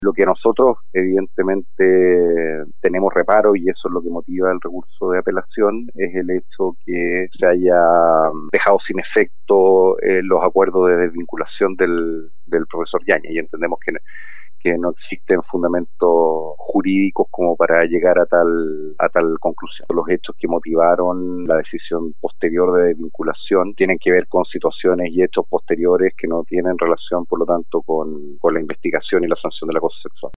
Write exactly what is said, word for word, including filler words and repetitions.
Lo que nosotros evidentemente tenemos reparo, y eso es lo que motiva el recurso de apelación, es el hecho que se haya dejado sin efecto eh, los acuerdos de desvinculación del, del profesor Yáñez, y entendemos que que no existen fundamentos jurídicos como para llegar a tal a tal conclusión. Los hechos que motivaron la decisión posterior de desvinculación tienen que ver con situaciones y hechos posteriores que no tienen relación, por lo tanto, con, con la investigación y la sanción del acoso sexual.